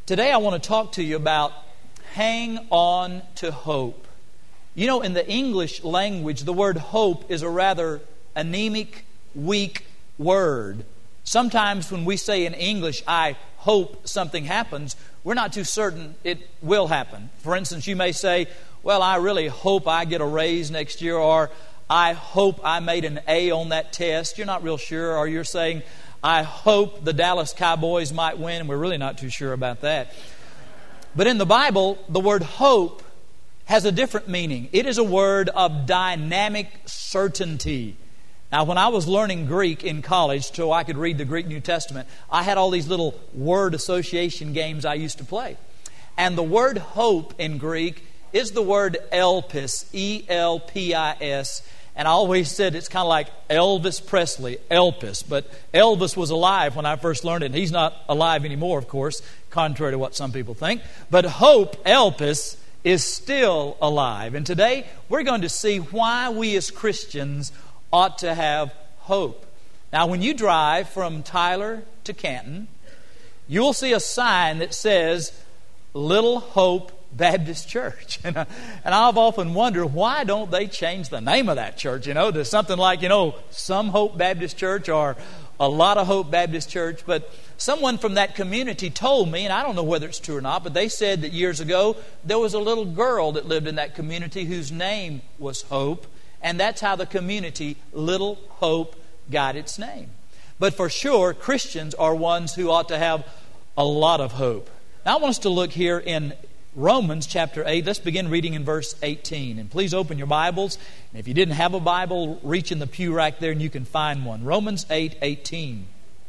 Today I want to talk to you about hang on to hope. You know, in the English language, the word hope is a rather anemic, weak word. Sometimes when we say in English, I hope something happens, we're not too certain it will happen. For instance, you may say, well, I really hope I get a raise next year, or I hope I made an A on that test. You're not real sure, or you're saying, I hope the Dallas Cowboys might win, and we're really not too sure about that. But in the Bible, the word hope has a different meaning. It is a word of dynamic certainty. Now, when I was learning Greek in college so I could read the Greek New Testament, I had all these little word association games I used to play. And the word hope in Greek is the word elpis, E-L-P-I-S. And I always said it's kind of like Elvis Presley, Elpis. But Elvis was alive when I first learned it. And he's not alive anymore, of course, contrary to what some people think. But hope, Elpis, is still alive. And today we're going to see why we as Christians ought to have hope. Now, when you drive from Tyler to Canton, you'll see a sign that says Little Hope Baptist Church. And I've often wondered, why don't they change the name of that church, to something like, Some Hope Baptist Church or A Lot of Hope Baptist Church. But someone from that community told me, and I don't know whether it's true or not, but they said that years ago there was a little girl that lived in that community whose name was Hope, and that's how the community Little Hope got its name. But for sure, Christians are ones who ought to have a lot of hope. Now I want us to look here in Romans chapter 8. Let's begin reading in verse 18. And please open your Bibles. And if you didn't have a Bible, reach in the pew right there and you can find one. Romans 8:18.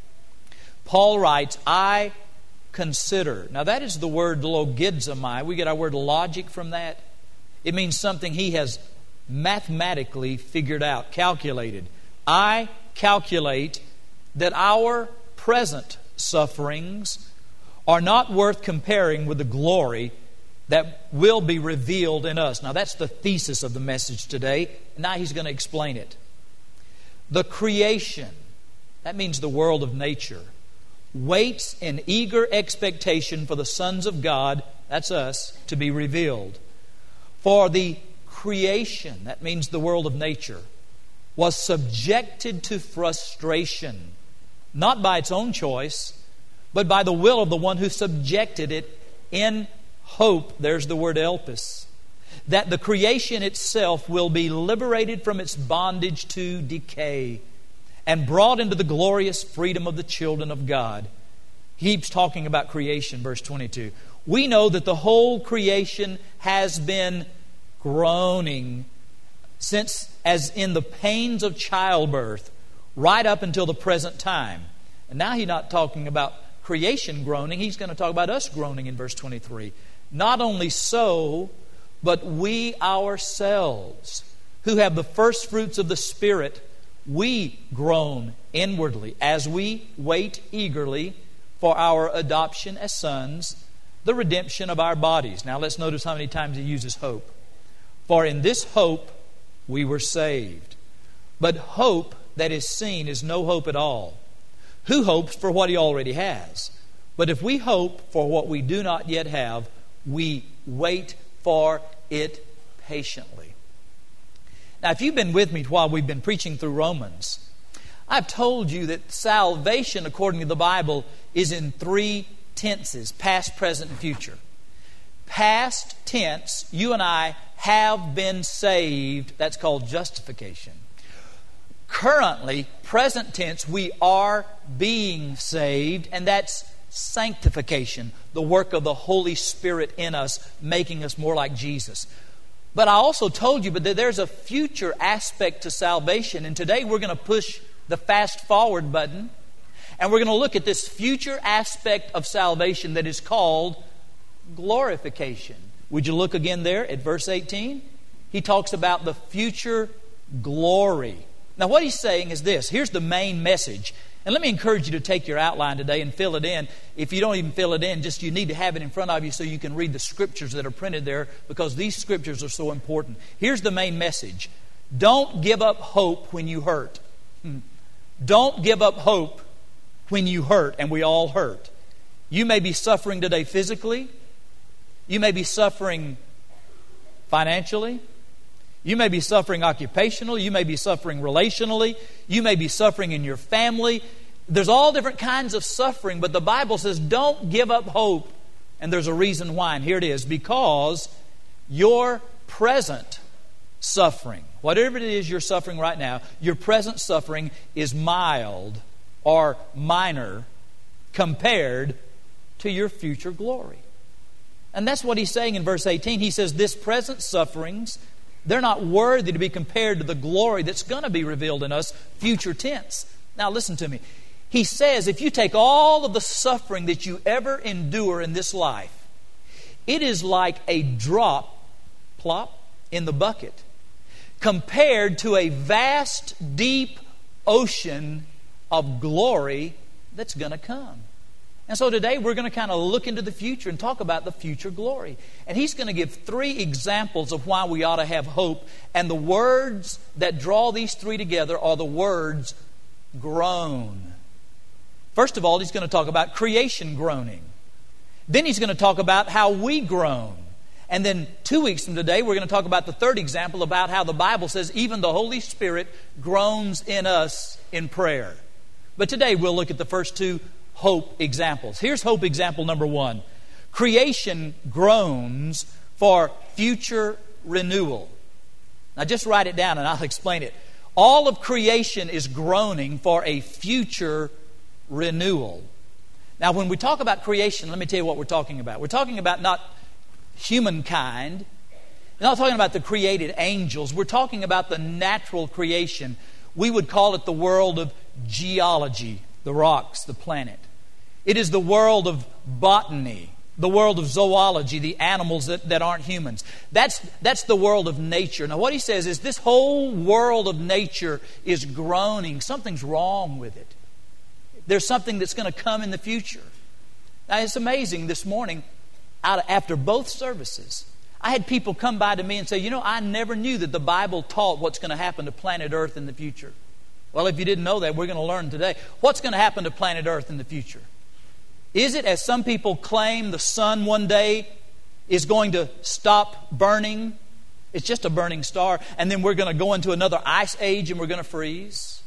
Paul writes, I consider. Now that is the word logizomai. We get our word logic from that. It means something he has mathematically figured out, calculated. I calculate that our present sufferings are not worth comparing with the glory that will be revealed in us. Now that's the thesis of the message today. Now he's going to explain it. The creation, that means the world of nature, waits in eager expectation for the sons of God, that's us, to be revealed. For the creation, that means the world of nature, was subjected to frustration, not by its own choice, but by the will of the one who subjected it, in hope, there's the word elpis, that the creation itself will be liberated from its bondage to decay and brought into the glorious freedom of the children of God. He keeps talking about creation, verse 22. We know that the whole creation has been groaning since as in the pains of childbirth right up until the present time. And now he's not talking about creation groaning. He's going to talk about us groaning in verse 23. Not only so, but we ourselves, who have the first fruits of the Spirit, we groan inwardly as we wait eagerly for our adoption as sons, the redemption of our bodies. Now let's notice how many times he uses hope. For in this hope we were saved. But hope that is seen is no hope at all. Who hopes for what he already has? But if we hope for what we do not yet have, we wait for it patiently. Now, if you've been with me while we've been preaching through Romans, I've told you that salvation, according to the Bible, is in three tenses: past, present, and future. Past tense, you and I have been saved. That's called justification. Currently, present tense, we are being saved, and that's sanctification, the work of the Holy Spirit in us, making us more like Jesus. But I also told you that there's a future aspect to salvation, and today we're going to push the fast forward button, and we're going to look at this future aspect of salvation that is called glorification. Would you look again there at verse 18? He talks about the future glory. Now what he's saying is this. Here's the main message. And let me encourage you to take your outline today and fill it in. If you don't even fill it in, just you need to have it in front of you so you can read the scriptures that are printed there, because these scriptures are so important. Here's the main message. Don't give up hope when you hurt. Don't give up hope when you hurt, and we all hurt. You may be suffering today physically. You may be suffering financially. You may be suffering occupationally. You may be suffering relationally. You may be suffering in your family. There's all different kinds of suffering, but the Bible says don't give up hope. And there's a reason why, and here it is. Because your present suffering, whatever it is you're suffering right now, your present suffering is mild or minor compared to your future glory. And that's what he's saying in verse 18. He says, this present sufferings, they're not worthy to be compared to the glory that's going to be revealed in us, future tense. Now listen to me. He says, if you take all of the suffering that you ever endure in this life, it is like a drop, plop, in the bucket, compared to a vast, deep ocean of glory that's going to come. And so today we're going to kind of look into the future and talk about the future glory. And he's going to give 3 examples of why we ought to have hope. And the words that draw these 3 together are the words groan. First of all, he's going to talk about creation groaning. Then he's going to talk about how we groan. And then 2 weeks from today, we're going to talk about the 3rd example about how the Bible says even the Holy Spirit groans in us in prayer. But today we'll look at the first 2 hope examples. Here's hope example number 1. Creation groans for future renewal. Now just write it down and I'll explain it. All of creation is groaning for a future renewal. Now when we talk about creation, let me tell you what we're talking about. We're talking about not humankind. We're not talking about the created angels. We're talking about the natural creation. We would call it the world of geology, the rocks, the planet. It is the world of botany, the world of zoology, the animals that aren't humans. That's the world of nature. Now what he says is this whole world of nature is groaning. Something's wrong with it. There's something that's going to come in the future. Now it's amazing this morning, after both services, I had people come by to me and say, you know, I never knew that the Bible taught what's going to happen to planet Earth in the future. Well, if you didn't know that, we're going to learn today. What's going to happen to planet Earth in the future? Is it, as some people claim, the sun one day is going to stop burning? It's just a burning star. And then we're going to go into another ice age and we're going to freeze?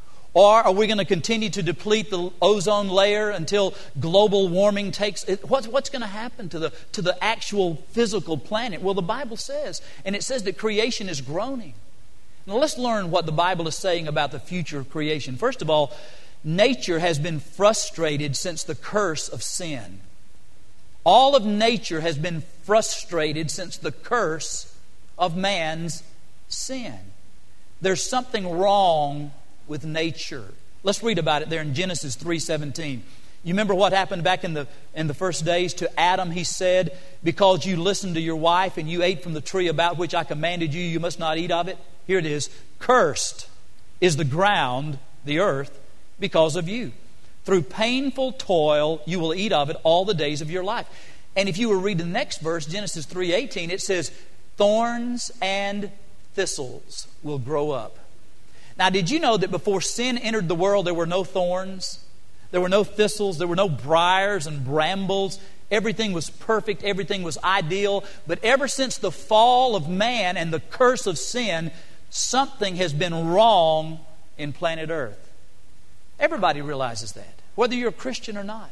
Or are we going to continue to deplete the ozone layer until global warming takes... What's going to happen to the actual physical planet? Well, the Bible says, and it says that creation is groaning. Now let's learn what the Bible is saying about the future of creation. First of all, nature has been frustrated since the curse of sin. All of nature has been frustrated since the curse of man's sin. There's something wrong with nature. Let's read about it there in Genesis 3:17. You remember what happened back in the first days to Adam? He said, because you listened to your wife and you ate from the tree about which I commanded you, you must not eat of it. Here it is. Cursed is the ground, the earth, because of you. Through painful toil you will eat of it all the days of your life. And if you were to read the next verse, Genesis 3:18, it says, thorns and thistles will grow up. Now, did you know that before sin entered the world, there were no thorns? There were no thistles. There were no briars and brambles. Everything was perfect. Everything was ideal. But ever since the fall of man and the curse of sin, something has been wrong in planet Earth. Everybody realizes that, whether you're a Christian or not.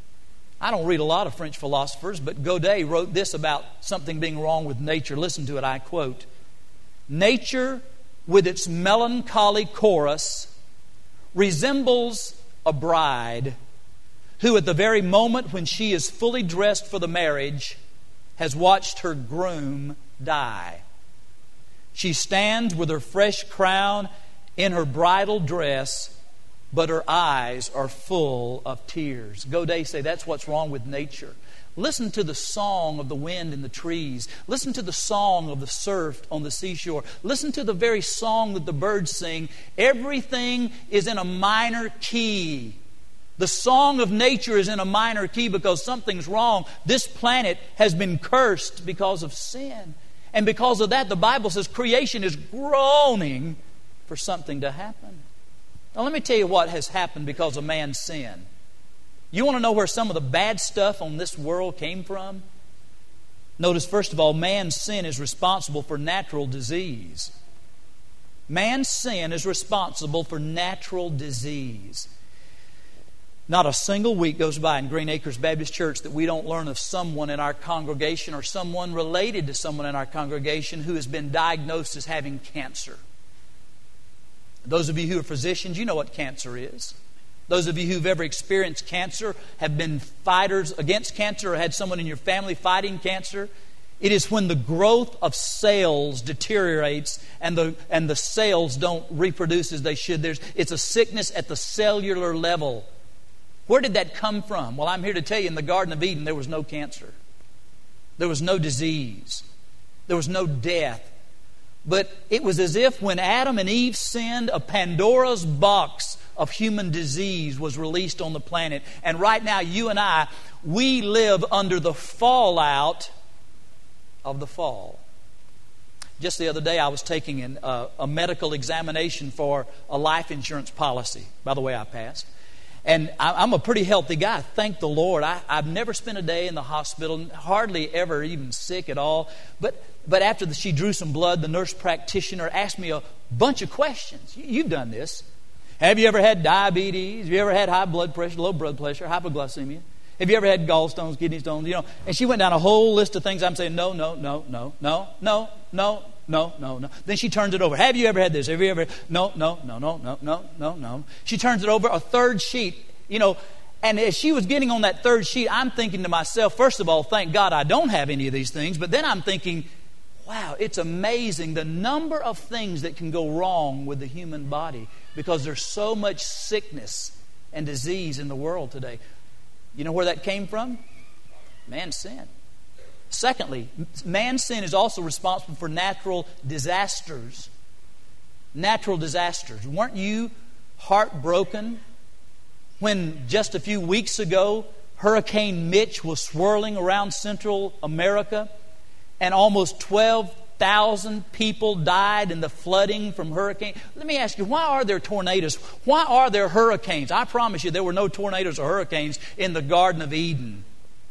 I don't read a lot of French philosophers, but Godet wrote this about something being wrong with nature. Listen to it, I quote, nature with its melancholy chorus resembles a bride who at the very moment when she is fully dressed for the marriage has watched her groom die. She stands with her fresh crown in her bridal dress, but her eyes are full of tears. Godet say that's what's wrong with nature. Listen to the song of the wind in the trees. Listen to the song of the surf on the seashore. Listen to the very song that the birds sing. Everything is in a minor key. The song of nature is in a minor key because something's wrong. This planet has been cursed because of sin. And because of that, the Bible says creation is groaning for something to happen. Now let me tell you what has happened because of man's sin. You want to know where some of the bad stuff on this world came from? Notice, first of all, man's sin is responsible for natural disease. Man's sin is responsible for natural disease. Not a single week goes by in Green Acres Baptist Church that we don't learn of someone in our congregation or someone related to someone in our congregation who has been diagnosed as having cancer. Those of you who are physicians, you know what cancer is. Those of you who've ever experienced cancer, have been fighters against cancer, or had someone in your family fighting cancer. It is when the growth of cells deteriorates and the cells don't reproduce as they should. It's a sickness at the cellular level. Where did that come from? Well, I'm here to tell you, in the Garden of Eden, there was no cancer. There was no disease. There was no death. But it was as if when Adam and Eve sinned, a Pandora's box of human disease was released on the planet. And right now, you and I, we live under the fallout of the fall. Just the other day, I was taking a medical examination for a life insurance policy. By the way, I passed. And I'm a pretty healthy guy, thank the Lord. I've never spent a day in the hospital, hardly ever even sick at all. But after she drew some blood, the nurse practitioner asked me a bunch of questions. You've done this. Have you ever had diabetes? Have you ever had high blood pressure, low blood pressure, hypoglycemia? Have you ever had gallstones, kidney stones? You know, and she went down a whole list of things. I'm saying, no. Then she turns it over. Have you ever had this? Have you ever? No. She turns it over, a third sheet, you know. And as she was getting on that third sheet, I'm thinking to myself, first of all, thank God I don't have any of these things. But then I'm thinking, wow, it's amazing the number of things that can go wrong with the human body because there's so much sickness and disease in the world today. You know where that came from? Man's sin. Secondly, man's sin is also responsible for natural disasters. Natural disasters. Weren't you heartbroken when just a few weeks ago Hurricane Mitch was swirling around Central America and almost 12,000 people died in the flooding from hurricane? Let me ask you, why are there tornadoes? Why are there hurricanes? I promise you there were no tornadoes or hurricanes in the Garden of Eden.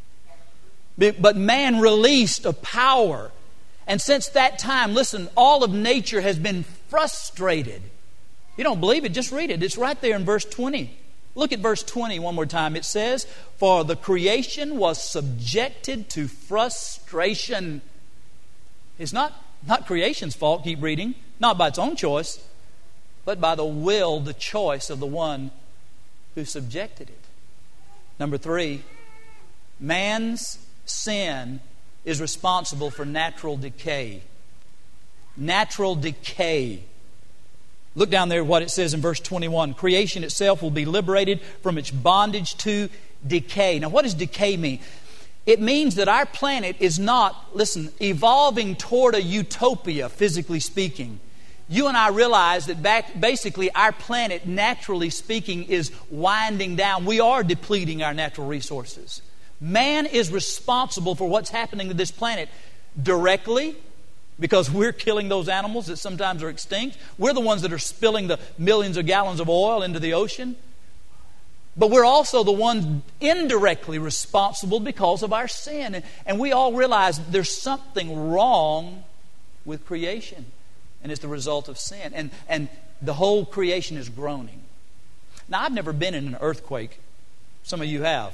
But man released a power. And since that time, listen, all of nature has been frustrated. You don't believe it? Just read it. It's right there in verse 20. Look at verse 20 one more time. It says, "For the creation was subjected to frustration." It's not creation's fault, keep reading, not by its own choice, but by the choice of the one who subjected it. Number 3, man's sin is responsible for natural decay. Natural decay. Look down there what it says in verse 21. Creation itself will be liberated from its bondage to decay. Now, what does decay mean? It means that our planet is not, listen, evolving toward a utopia, physically speaking. You and I realize that basically our planet, naturally speaking, is winding down. We are depleting our natural resources. Man is responsible for what's happening to this planet directly, because we're killing those animals that sometimes are extinct. We're the ones that are spilling the millions of gallons of oil into the ocean. But we're also the ones indirectly responsible because of our sin. And we all realize there's something wrong with creation. And it's the result of sin. And the whole creation is groaning. Now, I've never been in an earthquake. Some of you have.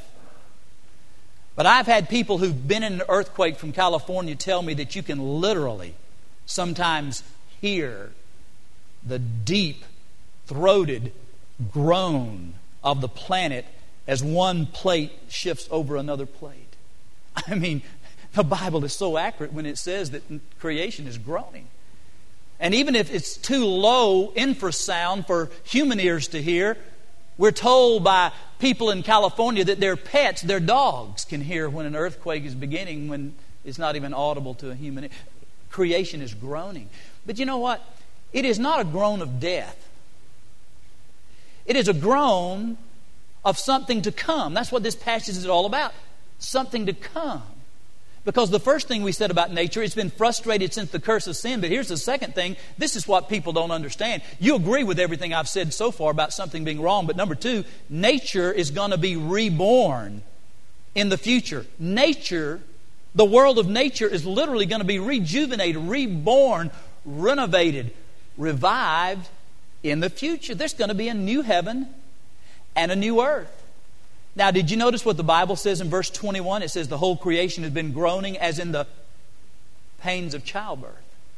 But I've had people who've been in an earthquake from California tell me that you can literally sometimes hear the deep-throated groan of the planet as one plate shifts over another plate. I mean, the Bible is so accurate when it says that creation is groaning. And even if it's too low infrasound for human ears to hear, we're told by people in California that their pets, their dogs, can hear when an earthquake is beginning when it's not even audible to a human ear. Creation is groaning. But you know what? It is not a groan of death. It is a groan of something to come. That's what this passage is all about. Something to come. Because the first thing we said about nature, it's been frustrated since the curse of sin. But here's the second thing. This is what people don't understand. You agree with everything I've said so far about something being wrong. But number two, nature is going to be reborn in the future. Nature, the world of nature, is literally going to be rejuvenated, reborn, renovated, revived in the future. There's going to be a new heaven and a new earth. Now, did you notice what the Bible says in verse 21? It says the whole creation has been groaning as in the pains of childbirth.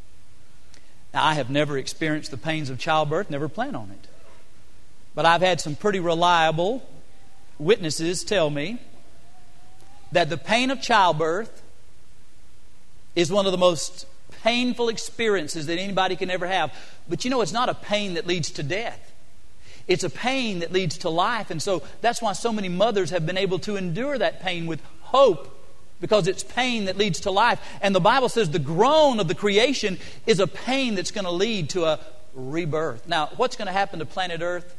Now, I have never experienced the pains of childbirth, never plan on it. But I've had some pretty reliable witnesses tell me that the pain of childbirth is one of the most painful experiences that anybody can ever have. But you know, it's not a pain that leads to death. It's a pain that leads to life. And so that's why so many mothers have been able to endure that pain with hope, because it's pain that leads to life. And the Bible says the groan of the creation is a pain that's going to lead to a rebirth. Now, what's going to happen to planet Earth?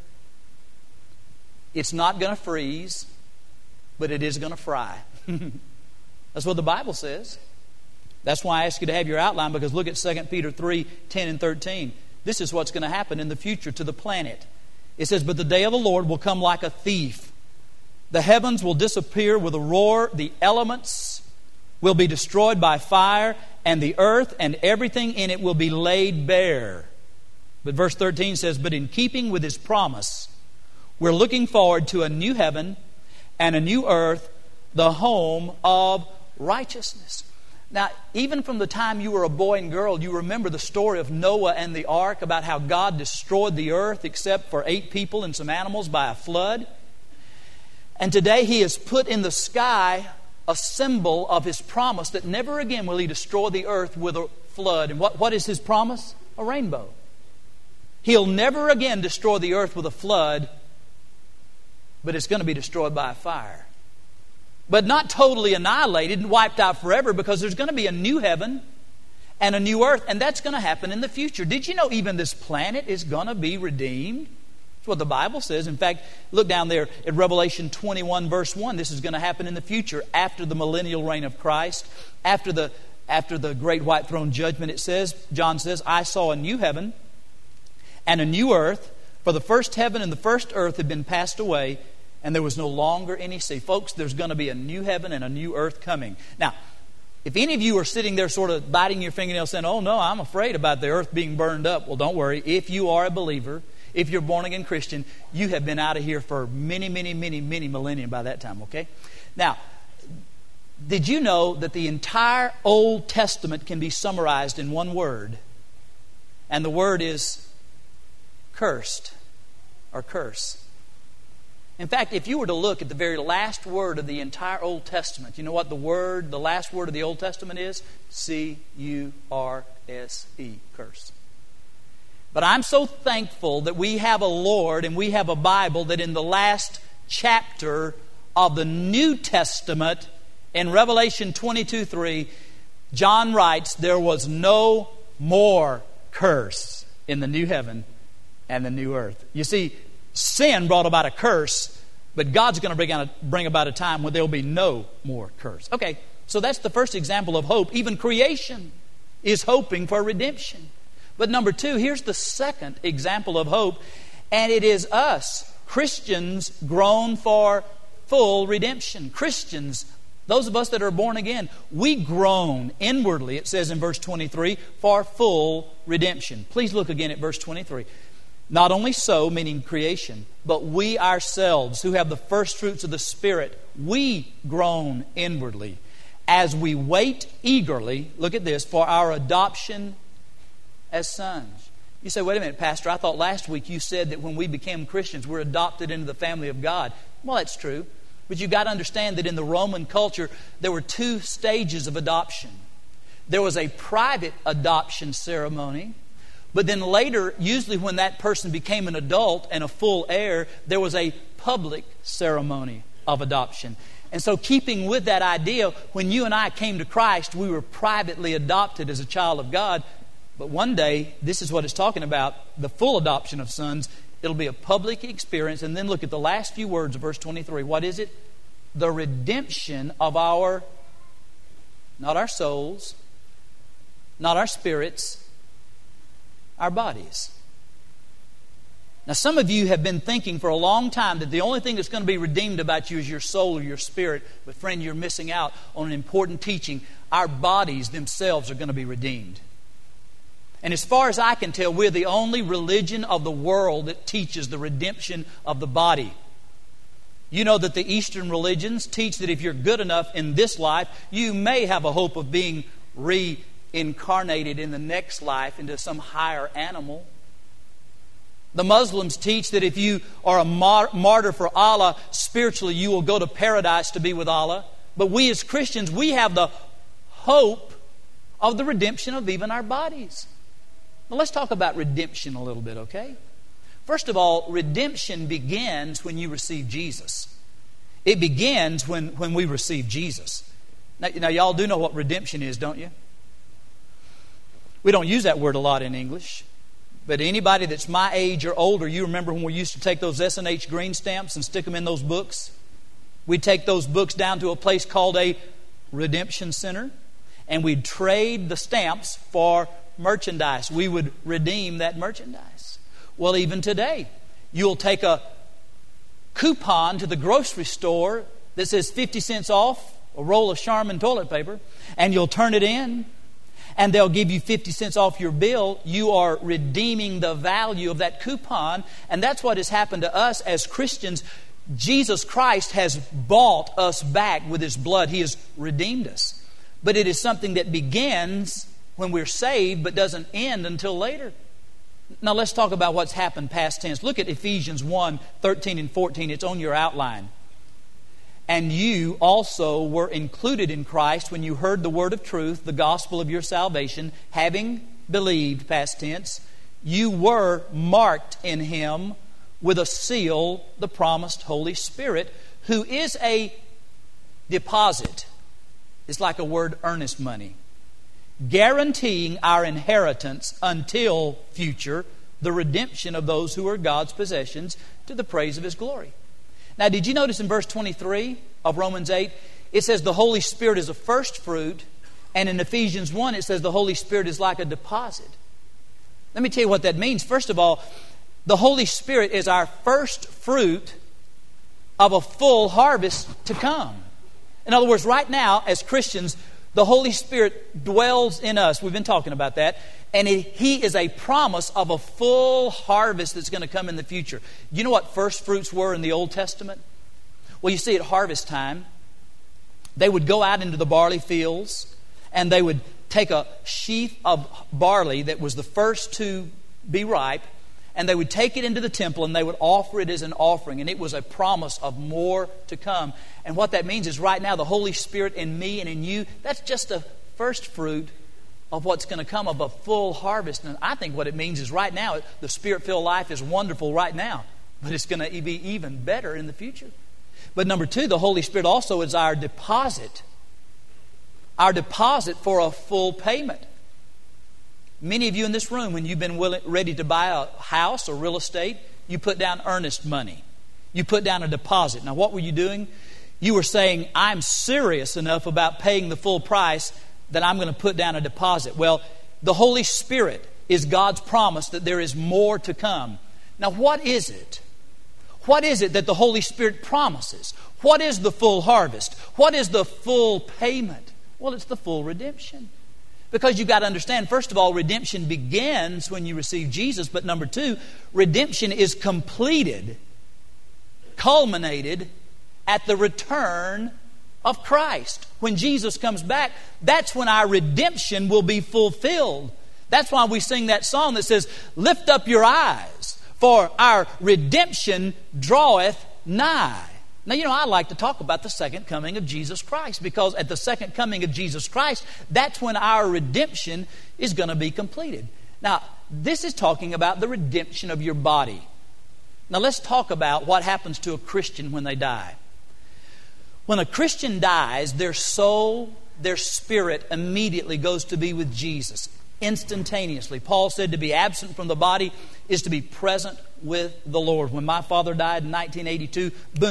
It's not going to freeze, but it is going to fry. That's what the Bible says. That's why I ask you to have your outline, because look at 2 Peter 3, 10 and 13. This is what's going to happen in the future to the planet. It says, but the day of the Lord will come like a thief. The heavens will disappear with a roar. The elements will be destroyed by fire. And the earth and everything in it will be laid bare. But verse 13 says, but in keeping with His promise, we're looking forward to a new heaven and a new earth, the home of righteousness. Now, even from the time you were a boy and girl, you remember the story of Noah and the ark, about how God destroyed the earth except for 8 people and some animals by a flood. And today He has put in the sky a symbol of His promise that never again will He destroy the earth with a flood. And what is His promise? A rainbow. He'll never again destroy the earth with a flood, but it's going to be destroyed by a fire. But not totally annihilated and wiped out forever, because there's going to be a new heaven and a new earth, and that's going to happen in the future. Did you know even this planet is going to be redeemed? That's what the Bible says. In fact, look down there at Revelation 21 verse 1. This is going to happen in the future, after the millennial reign of Christ, after the great white throne judgment. It says, John says, I saw a new heaven and a new earth, for the first heaven and the first earth had been passed away, and there was no longer any sea. Folks, there's going to be a new heaven and a new earth coming. Now, if any of you are sitting there sort of biting your fingernails saying, oh no, I'm afraid about the earth being burned up. Well, don't worry. If you are a believer, if you're a born-again Christian, you have been out of here for many millennia by that time, okay? Now, did you know that the entire Old Testament can be summarized in one word? And the word is cursed, or curse. In fact, if you were to look at the very last word of the entire Old Testament, you know what the last word of the Old Testament is? C-U-R-S-E, curse. But I'm so thankful that we have a Lord and we have a Bible that in the last chapter of the New Testament, in Revelation 22:3, John writes, there was no more curse in the new heaven and the new earth. You see, sin brought about a curse, but God's going to bring about a time when there will be no more curse. Okay, so that's the first example of hope. Even creation is hoping for redemption. But number 2, here's the second example of hope, and it is us, Christians, groan for full redemption. Christians, those of us that are born again, we groan inwardly, it says in verse 23, for full redemption. Please look again at verse 23. Not only so, meaning creation, but we ourselves who have the first fruits of the Spirit, we groan inwardly as we wait eagerly, look at this, for our adoption as sons. You say, wait a minute, Pastor, I thought last week you said that when we became Christians, we're adopted into the family of God. Well, that's true. But you've got to understand that in the Roman culture, there were 2 stages of adoption. There was a private adoption ceremony. But then later, usually when that person became an adult and a full heir, there was a public ceremony of adoption. And so keeping with that idea, when you and I came to Christ, we were privately adopted as a child of God. But one day, this is what it's talking about, the full adoption of sons. It'll be a public experience. And then look at the last few words of verse 23. What is it? The redemption of our not our souls, not our spirits, our bodies. Now, some of you have been thinking for a long time that the only thing that's going to be redeemed about you is your soul or your spirit. But friend, you're missing out on an important teaching. Our bodies themselves are going to be redeemed. And as far as I can tell, we're the only religion of the world that teaches the redemption of the body. You know that the Eastern religions teach that if you're good enough in this life, you may have a hope of being reincarnated in the next life into some higher animal. The Muslims teach that if you are a martyr for Allah, spiritually you will go to paradise to be with Allah. But we as Christians, we have the hope of the redemption of even our bodies. Now let's talk about redemption a little bit, okay? First of all, redemption begins when you receive Jesus. It begins when we receive Jesus. Now y'all do know what redemption is, don't you? We don't use that word a lot in English. But anybody that's my age or older, you remember when we used to take those S&H green stamps and stick them in those books? We'd take those books down to a place called a redemption center, and we'd trade the stamps for merchandise. We would redeem that merchandise. Well, even today, you'll take a coupon to the grocery store that says 50 cents off a roll of Charmin toilet paper, and you'll turn it in, and they'll give you 50 cents off your bill. You are redeeming the value of that coupon. And that's what has happened to us as Christians. Jesus Christ has bought us back with His blood. He has redeemed us. But it is something that begins when we're saved but doesn't end until later. Now let's talk about what's happened past tense. Look at Ephesians 1, 13 and 14. It's on your outline. And you also were included in Christ when you heard the word of truth, the gospel of your salvation, having believed, past tense. You were marked in Him with a seal, the promised Holy Spirit, who is a deposit. It's like a word earnest money, guaranteeing our inheritance until future, the redemption of those who are God's possessions to the praise of His glory. Now, did you notice in verse 23 of Romans 8, it says the Holy Spirit is a first fruit, and in Ephesians 1 it says the Holy Spirit is like a deposit. Let me tell you what that means. First of all, the Holy Spirit is our first fruit of a full harvest to come. In other words, right now, as Christians, the Holy Spirit dwells in us. We've been talking about that. And He is a promise of a full harvest that's going to come in the future. You know what first fruits were in the Old Testament? Well, you see, at harvest time, they would go out into the barley fields and they would take a sheaf of barley that was the first to be ripe, and they would take it into the temple and they would offer it as an offering. And it was a promise of more to come. And what that means is right now, the Holy Spirit in me and in you, that's just a first fruit of what's going to come of a full harvest. And I think what it means is right now, the Spirit-filled life is wonderful right now, but it's going to be even better in the future. But number two, the Holy Spirit also is our deposit for a full payment. Many of you in this room, when you've been ready to buy a house or real estate, you put down earnest money. You put down a deposit. Now, what were you doing? You were saying, I'm serious enough about paying the full price that I'm going to put down a deposit. Well, the Holy Spirit is God's promise that there is more to come. Now, what is it? What is it that the Holy Spirit promises? What is the full harvest? What is the full payment? Well, it's the full redemption. Because you've got to understand, first of all, redemption begins when you receive Jesus. But number two, redemption is completed, culminated at the return of Christ. When Jesus comes back, that's when our redemption will be fulfilled. That's why we sing that song that says, lift up your eyes, for our redemption draweth nigh. Now, you know, I like to talk about the second coming of Jesus Christ, because at the second coming of Jesus Christ, that's when our redemption is going to be completed. Now, this is talking about the redemption of your body. Now, let's talk about what happens to a Christian when they die. When a Christian dies, their soul, their spirit immediately goes to be with Jesus, instantaneously. Paul said to be absent from the body is to be present with the Lord. When my father died in 1982, boom,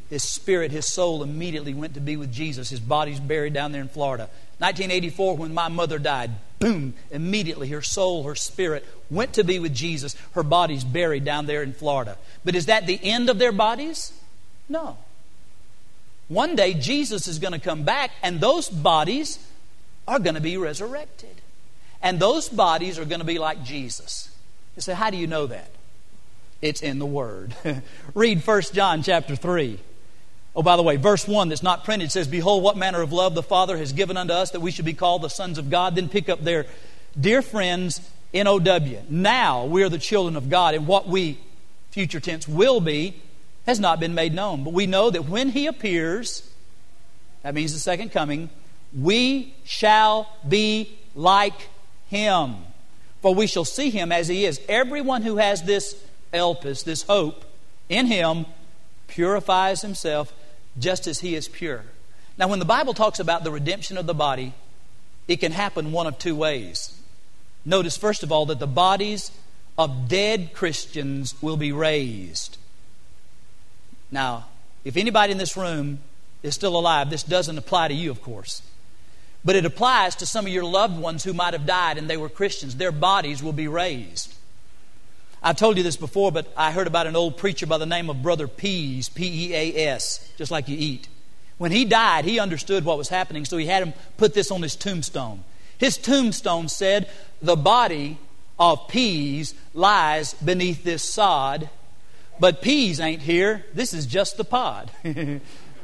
his spirit, his soul immediately went to be with Jesus. His body's buried down there in Florida. 1984, when my mother died, boom, immediately her soul, her spirit went to be with Jesus. Her body's buried down there in Florida. But is that the end of their bodies? No. One day Jesus is going to come back, and those bodies are going to be resurrected. And those bodies are going to be like Jesus. You say, how do you know that? It's in the Word. Read 1 John chapter 3. Oh, by the way, verse 1 that's not printed says, "Behold, what manner of love the Father has given unto us, that we should be called the sons of God." Then pick up there, "Dear friends, N-O-W, now we are the children of God, and what we, future tense, will be, has not been made known. But we know that when He appears," that means the second coming, "we shall be like Him. For we shall see Him as He is." Everyone who has this elpis, this hope in Him, purifies himself just as He is pure. Now, when the Bible talks about the redemption of the body, it can happen one of two ways. Notice, first of all, that the bodies of dead Christians will be raised. Now, if anybody in this room is still alive, this doesn't apply to you, of course. But it applies to some of your loved ones who might have died and they were Christians. Their bodies will be raised. I've told you this before, but I heard about an old preacher by the name of Brother Pease, P-E-A-S, just like you eat. When he died, he understood what was happening, so he had him put this on his tombstone. His tombstone said, "The body of Pease lies beneath this sod, but Pease ain't here. This is just the pod." The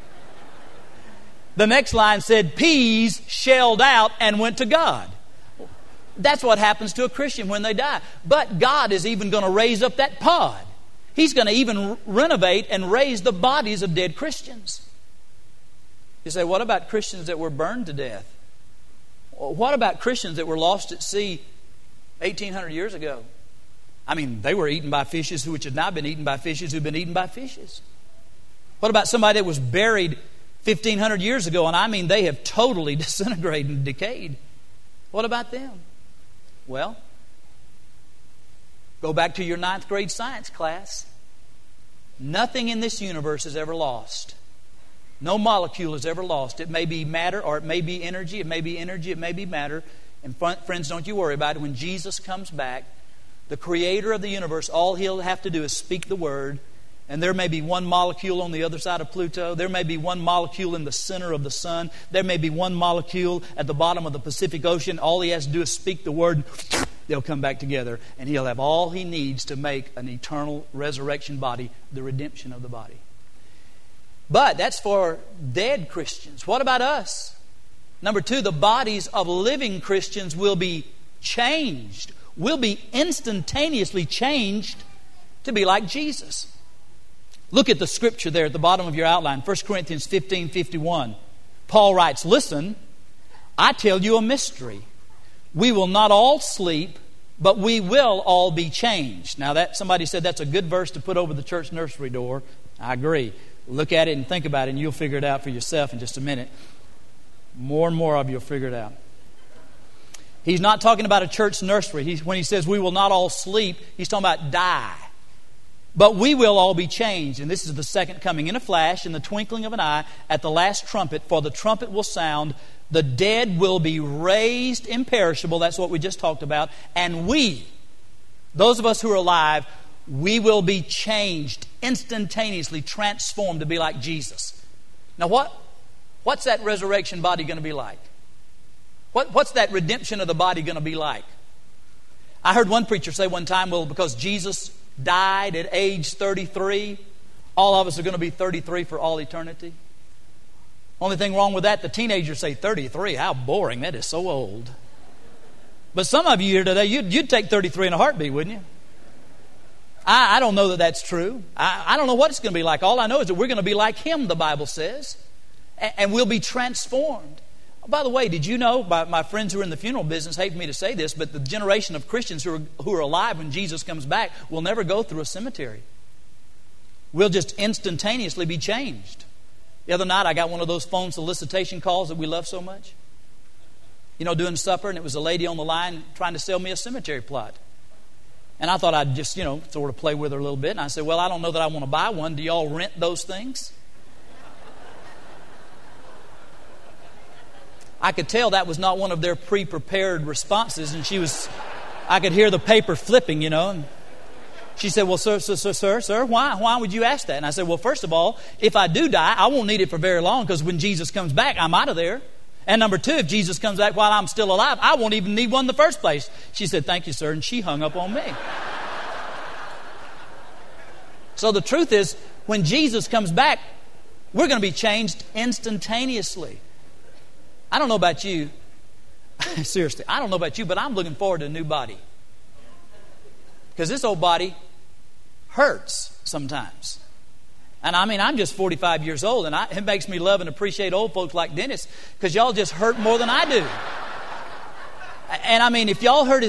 next line said, "Pease shelled out and went to God." That's what happens to a Christian when they die. But God is even going to raise up that pod. He's going to even renovate and raise the bodies of dead Christians. You say, what about Christians that were burned to death? What about Christians that were lost at sea 1,800 years ago? I mean, they were eaten by fishes which had not been eaten by fishes who'd been eaten by fishes. What about somebody that was buried 1,500 years ago, and I mean they have totally disintegrated and decayed? What about them? Well, go back to your 9th grade science class. Nothing in this universe is ever lost. No molecule is ever lost. It may be matter or it may be energy. It may be energy, it may be matter. And friends, don't you worry about it. When Jesus comes back, the Creator of the universe, all He'll have to do is speak the word. And there may be one molecule on the other side of Pluto. There may be one molecule in the center of the sun. There may be one molecule at the bottom of the Pacific Ocean. All He has to do is speak the word. They'll come back together. And He'll have all He needs to make an eternal resurrection body, the redemption of the body. But that's for dead Christians. What about us? Number 2, the bodies of living Christians will be changed. Will be instantaneously changed to be like Jesus. Look at the scripture there at the bottom of your outline, 1 Corinthians 15:51. Paul writes, "Listen, I tell you a mystery. We will not all sleep, but we will all be changed." Now, that somebody said that's a good verse to put over the church nursery door. I agree. Look at it and think about it, and you'll figure it out for yourself in just a minute. More and more of you will figure it out. He's not talking about a church nursery. When he says we will not all sleep, he's talking about die. But we will all be changed. And this is the second coming, in a flash, in the twinkling of an eye, at the last trumpet. For the trumpet will sound, the dead will be raised imperishable. That's what we just talked about. And we, those of us who are alive, we will be changed, instantaneously transformed to be like Jesus. Now what's that resurrection body going to be like? What's that redemption of the body going to be like? I heard one preacher say one time, well, because Jesus died at age 33, all of us are going to be 33 for all eternity. Only thing wrong with that, the teenagers say, 33, how boring, that is so old. But some of you here today, you'd take 33 in a heartbeat, wouldn't you? I don't know that that's true. I don't know what it's going to be like. All I know is that we're going to be like Him, the Bible says, and we'll be transformed. By the way, did you know, my friends who are in the funeral business hate for me to say this, but the generation of Christians who are alive when Jesus comes back will never go through a cemetery. We'll just instantaneously be changed. The other night I got one of those phone solicitation calls that we love so much. You know, doing supper, and it was a lady on the line trying to sell me a cemetery plot. And I thought I'd just, sort of play with her a little bit. And I said, well, I don't know that I want to buy one. Do y'all rent those things? I could tell that was not one of their pre-prepared responses, and I could hear the paper flipping, And she said, well, sir, why would you ask that? And I said, well, first of all, if I do die, I won't need it for very long, because when Jesus comes back, I'm out of there. And number two, if Jesus comes back while I'm still alive, I won't even need one in the first place. She said, thank you, sir, and she hung up on me. So the truth is, when Jesus comes back, we're going to be changed instantaneously. I don't know about you. Seriously, I don't know about you, but I'm looking forward to a new body. Because this old body hurts sometimes. And I mean, I'm just 45 years old, and it makes me love and appreciate old folks like Dennis, because y'all just hurt more than I do. And I mean, if y'all hurt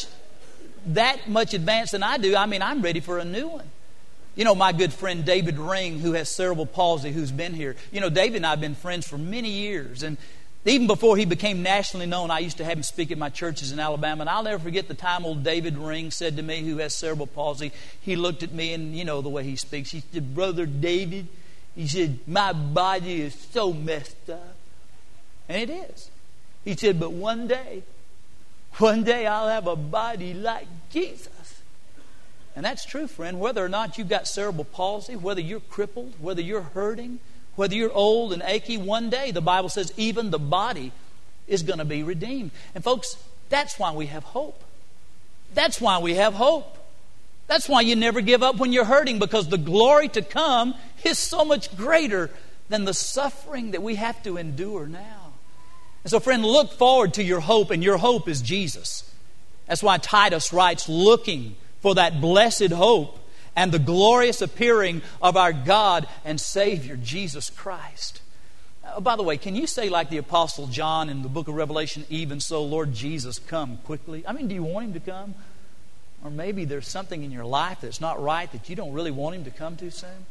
that much advanced than I do, I mean, I'm ready for a new one. My good friend David Ring, who has cerebral palsy, who's been here. David and I have been friends for many years. And even before he became nationally known, I used to have him speak at my churches in Alabama. And I'll never forget the time old David Ring said to me, who has cerebral palsy, he looked at me, and the way he speaks. He said, Brother David, he said, my body is so messed up. And it is. He said, but one day I'll have a body like Jesus. And that's true, friend. Whether or not you've got cerebral palsy, whether you're crippled, whether you're hurting, whether you're old and achy, one day the Bible says even the body is going to be redeemed. And folks, that's why we have hope. That's why we have hope. That's why you never give up when you're hurting, because the glory to come is so much greater than the suffering that we have to endure now. And so, friend, look forward to your hope, and your hope is Jesus. That's why Titus writes, looking for that blessed hope and the glorious appearing of our God and Savior, Jesus Christ. By the way, can you say like the Apostle John in the book of Revelation, even so, Lord Jesus, come quickly? I mean, do you want Him to come? Or maybe there's something in your life that's not right that you don't really want Him to come too soon?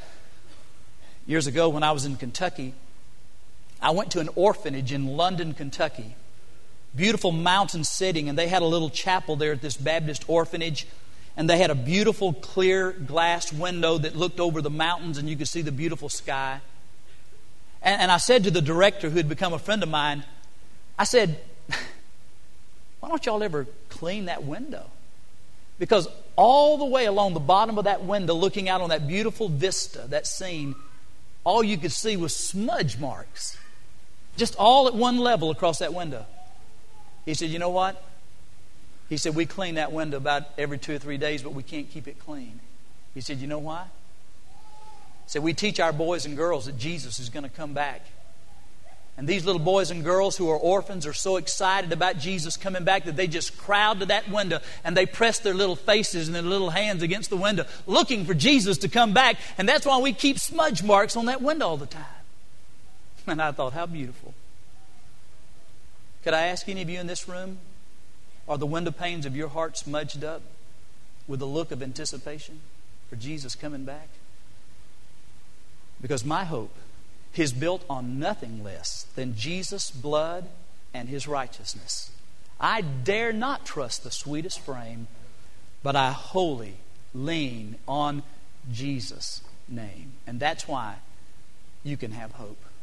Years ago when I was in Kentucky, I went to an orphanage in London, Kentucky. Beautiful mountain setting, and they had a little chapel there at this Baptist orphanage. And they had a beautiful clear glass window that looked over the mountains, and you could see the beautiful sky. And I said to the director, who had become a friend of mine, I said, why don't y'all ever clean that window? Because all the way along the bottom of that window, looking out on that beautiful vista, that scene, all you could see was smudge marks. Just all at one level across that window. He said, you know what? He said, we clean that window about every 2 or 3 days, but we can't keep it clean. He said, you know why? He said, we teach our boys and girls that Jesus is going to come back. And these little boys and girls who are orphans are so excited about Jesus coming back that they just crowd to that window and they press their little faces and their little hands against the window, looking for Jesus to come back. And that's why we keep smudge marks on that window all the time. And I thought, how beautiful. Could I ask any of you in this room, are the window panes of your heart smudged up with a look of anticipation for Jesus coming back? Because my hope is built on nothing less than Jesus' blood and His righteousness. I dare not trust the sweetest frame, but I wholly lean on Jesus' name. And that's why you can have hope.